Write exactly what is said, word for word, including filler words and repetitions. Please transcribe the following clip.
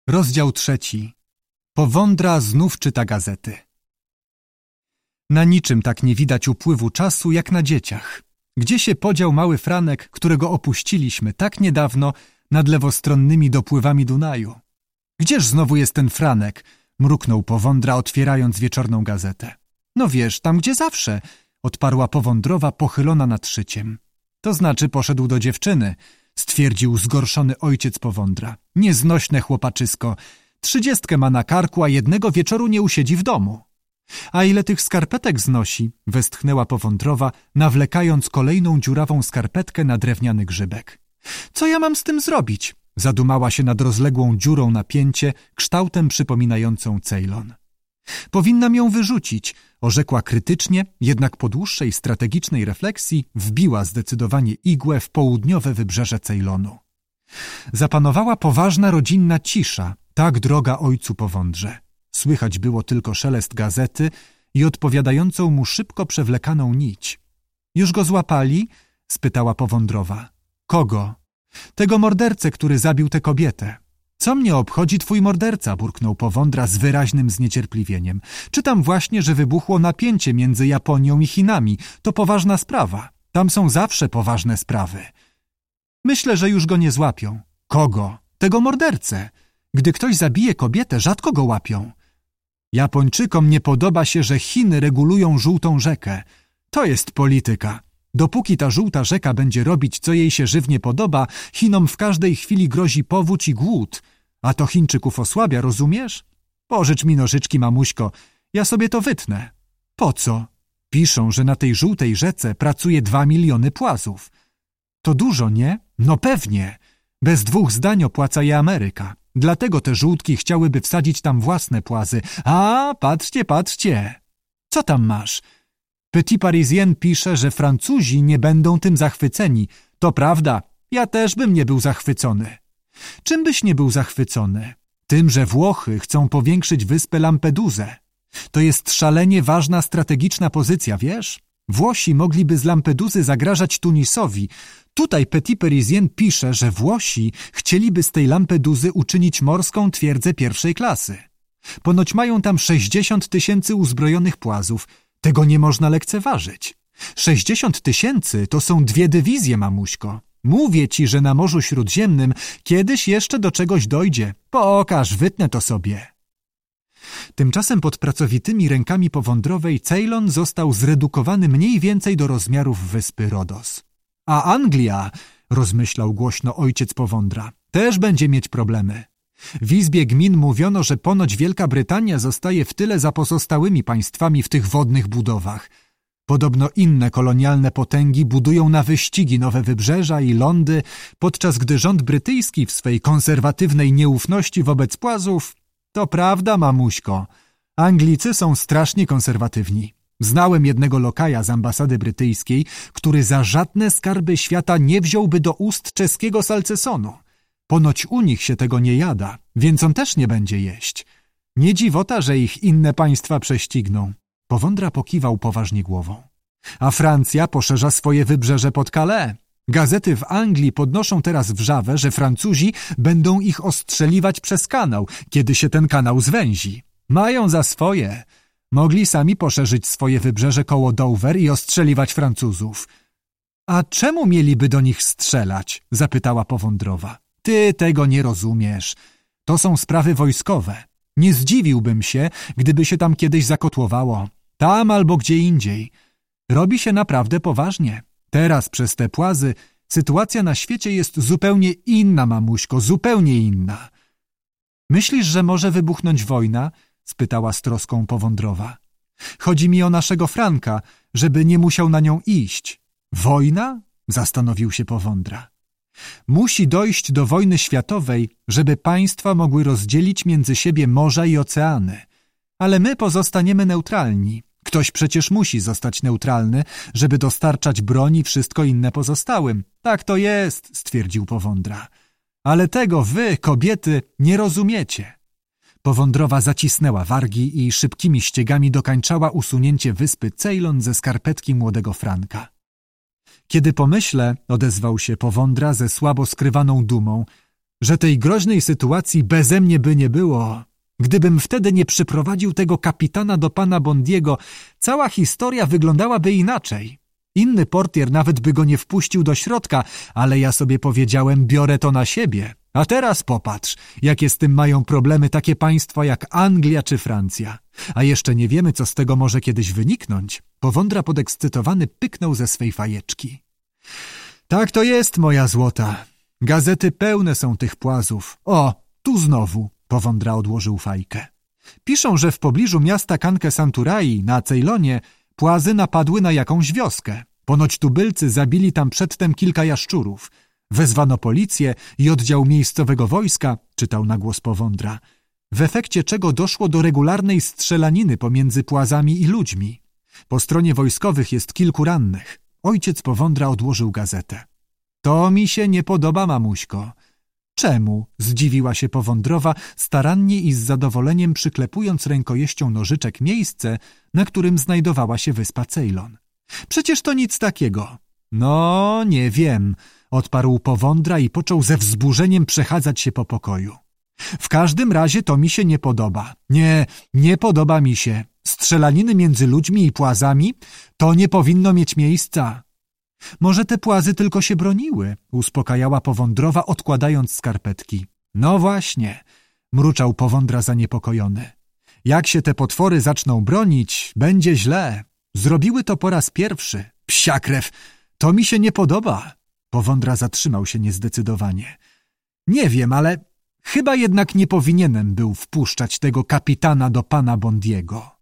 Rozdział trzeci. Powądra znów czyta gazety. Na niczym tak nie widać upływu czasu jak na dzieciach. Gdzie się podział mały Franek, którego opuściliśmy tak niedawno nad lewostronnymi dopływami Dunaju? Gdzież znowu jest ten Franek? Mruknął Powądra, otwierając wieczorną gazetę. No wiesz, tam gdzie zawsze, odparła Powądrowa, pochylona nad szyciem. To znaczy poszedł do dziewczyny, stwierdził zgorszony ojciec Powądra. Nieznośne chłopaczysko. Trzydziestkę ma na karku, a jednego wieczoru nie usiedzi w domu. A ile tych skarpetek znosi? Westchnęła Powądrowa, nawlekając kolejną dziurawą skarpetkę na drewniany grzybek. Co ja mam z tym zrobić? Zadumała się nad rozległą dziurą na pięcie, kształtem przypominającą Ceylon. Powinnam ją wyrzucić, orzekła krytycznie, jednak po dłuższej strategicznej refleksji wbiła zdecydowanie igłę w południowe wybrzeże Ceylonu. Zapanowała poważna rodzinna cisza, tak droga ojcu Powądrze. Słychać było tylko szelest gazety i odpowiadającą mu szybko przewlekaną nić. Już go złapali? Spytała Powądrowa. Kogo? Tego mordercę, który zabił tę kobietę. Co mnie obchodzi twój morderca? Burknął Powądra z wyraźnym zniecierpliwieniem. Czytam właśnie, że wybuchło napięcie między Japonią i Chinami. To poważna sprawa. Tam są zawsze poważne sprawy. Myślę, że już go nie złapią. Kogo? Tego mordercę. Gdy ktoś zabije kobietę, rzadko go łapią. Japończykom nie podoba się, że Chiny regulują żółtą rzekę. To jest polityka. Dopóki ta żółta rzeka będzie robić, co jej się żywnie podoba, Chinom w każdej chwili grozi powódź i głód. A to Chińczyków osłabia, rozumiesz? Pożycz mi nożyczki, mamuśko. Ja sobie to wytnę. Po co? Piszą, że na tej żółtej rzece pracuje dwa miliony płazów. To dużo, nie? No pewnie. Bez dwóch zdań opłaca je Ameryka. Dlatego te żółtki chciałyby wsadzić tam własne płazy. A, patrzcie, patrzcie. Co tam masz? Petit Parisien pisze, że Francuzi nie będą tym zachwyceni. To prawda, ja też bym nie był zachwycony. Czym byś nie był zachwycony? Tym, że Włochy chcą powiększyć wyspę Lampedusę. To jest szalenie ważna strategiczna pozycja, wiesz? Włosi mogliby z Lampeduzy zagrażać Tunisowi. Tutaj Petit Parisien pisze, że Włosi chcieliby z tej Lampeduzy uczynić morską twierdzę pierwszej klasy. Ponoć mają tam sześćdziesiąt tysięcy uzbrojonych płazów. Tego nie można lekceważyć. Sześćdziesiąt tysięcy to są dwie dywizje, mamuśko. Mówię ci, że na Morzu Śródziemnym kiedyś jeszcze do czegoś dojdzie. Pokaż, wytnę to sobie. Tymczasem pod pracowitymi rękami Powądrowej Ceylon został zredukowany mniej więcej do rozmiarów wyspy Rodos. A Anglia, rozmyślał głośno ojciec Powądra, też będzie mieć problemy. W Izbie Gmin mówiono, że ponoć Wielka Brytania zostaje w tyle za pozostałymi państwami w tych wodnych budowach. Podobno inne kolonialne potęgi budują na wyścigi nowe wybrzeża i lądy, podczas gdy rząd brytyjski w swej konserwatywnej nieufności wobec płazów... To prawda, mamuśko. Anglicy są strasznie konserwatywni. Znałem jednego lokaja z ambasady brytyjskiej, który za żadne skarby świata nie wziąłby do ust czeskiego salcesonu. Ponoć u nich się tego nie jada, więc on też nie będzie jeść. Nie dziwota, że ich inne państwa prześcigną. Powądra pokiwał poważnie głową. A Francja poszerza swoje wybrzeże pod Calais. Gazety w Anglii podnoszą teraz wrzawę, że Francuzi będą ich ostrzeliwać przez kanał, kiedy się ten kanał zwęzi. Mają za swoje. Mogli sami poszerzyć swoje wybrzeże koło Dover i ostrzeliwać Francuzów. A czemu mieliby do nich strzelać? Zapytała Powądrowa. Ty tego nie rozumiesz. To są sprawy wojskowe. Nie zdziwiłbym się, gdyby się tam kiedyś zakotłowało. Tam albo gdzie indziej. Robi się naprawdę poważnie. Teraz przez te płazy sytuacja na świecie jest zupełnie inna, mamuśko, zupełnie inna. Myślisz, że może wybuchnąć wojna? Spytała z troską Powądrowa. Chodzi mi o naszego Franka, żeby nie musiał na nią iść. Wojna? Zastanowił się Powądra. Musi dojść do wojny światowej, żeby państwa mogły rozdzielić między siebie morza i oceany. Ale my pozostaniemy neutralni. Ktoś przecież musi zostać neutralny, żeby dostarczać broń i wszystko inne pozostałym. Tak to jest, stwierdził Powądra. Ale tego wy, kobiety, nie rozumiecie. Powądrowa zacisnęła wargi i szybkimi ściegami dokańczała usunięcie wyspy Ceylon ze skarpetki młodego Franka. Kiedy pomyślę, odezwał się Powądra ze słabo skrywaną dumą, że tej groźnej sytuacji beze mnie by nie było. Gdybym wtedy nie przyprowadził tego kapitana do pana Bondiego, cała historia wyglądałaby inaczej. Inny portier nawet by go nie wpuścił do środka, ale ja sobie powiedziałem, biorę to na siebie. A teraz popatrz, jakie z tym mają problemy takie państwa jak Anglia czy Francja. A jeszcze nie wiemy, co z tego może kiedyś wyniknąć. Powądra podekscytowany pyknął ze swej fajeczki. Tak to jest, moja złota. Gazety pełne są tych płazów. O, tu znowu. Powądra odłożył fajkę. Piszą, że w pobliżu miasta Kanke Santurai na Ceylonie płazy napadły na jakąś wioskę. Ponoć tubylcy zabili tam przedtem kilka jaszczurów. Wezwano policję i oddział miejscowego wojska, czytał na głos Powądra, w efekcie czego doszło do regularnej strzelaniny pomiędzy płazami i ludźmi. Po stronie wojskowych jest kilku rannych. Ojciec Powądra odłożył gazetę. To mi się nie podoba, mamuśko. Czemu? Zdziwiła się Powądrowa, starannie i z zadowoleniem przyklepując rękojeścią nożyczek miejsce, na którym znajdowała się wyspa Ceylon. Przecież to nic takiego. No, nie wiem, odparł Powądra i począł ze wzburzeniem przechadzać się po pokoju. W każdym razie to mi się nie podoba. Nie, nie podoba mi się. Strzelaniny między ludźmi i płazami to nie powinno mieć miejsca. Może te płazy tylko się broniły, uspokajała Powądrowa, odkładając skarpetki. No właśnie, mruczał Powądra zaniepokojony. Jak się te potwory zaczną bronić, będzie źle. Zrobiły to po raz pierwszy. Psia krew, to mi się nie podoba. Powądra zatrzymał się niezdecydowanie. Nie wiem, ale chyba jednak nie powinienem był wpuszczać tego kapitana do pana Bondiego.